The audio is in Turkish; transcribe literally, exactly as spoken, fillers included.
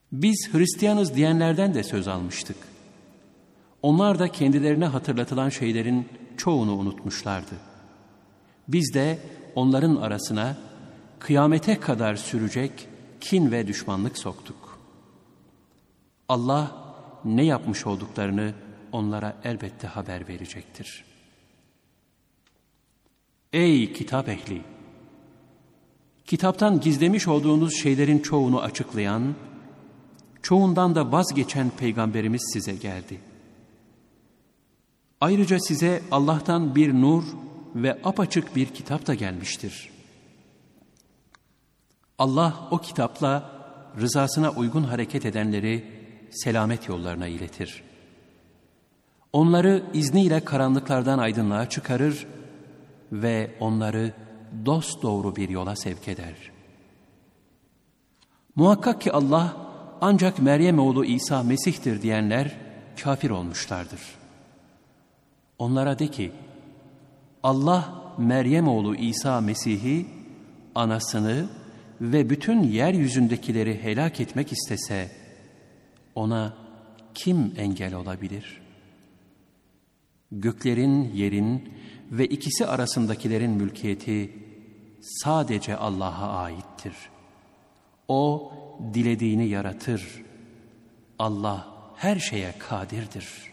Biz Hristiyanız diyenlerden de söz almıştık. Onlar da kendilerine hatırlatılan şeylerin çoğunu unutmuşlardı. Biz de onların arasına kıyamete kadar sürecek kin ve düşmanlık soktuk. Allah ne yapmış olduklarını onlara elbette haber verecektir. Ey kitap ehli! Kitaptan gizlemiş olduğunuz şeylerin çoğunu açıklayan, çoğundan da vazgeçen Peygamberimiz size geldi. Ayrıca size Allah'tan bir nur ve apaçık bir kitap da gelmiştir. Allah o kitapla rızasına uygun hareket edenleri selamet yollarına iletir. Onları izniyle karanlıklardan aydınlığa çıkarır ve onları dosdoğru bir yola sevk eder. Muhakkak ki Allah ancak Meryem oğlu İsa Mesih'tir diyenler kafir olmuşlardır. Onlara de ki, Allah Meryem oğlu İsa Mesih'i, anasını ve bütün yeryüzündekileri helak etmek istese, ona kim engel olabilir? Göklerin, yerin ve ikisi arasındakilerin mülkiyeti sadece Allah'a aittir. O dilediğini yaratır. Allah her şeye kadirdir.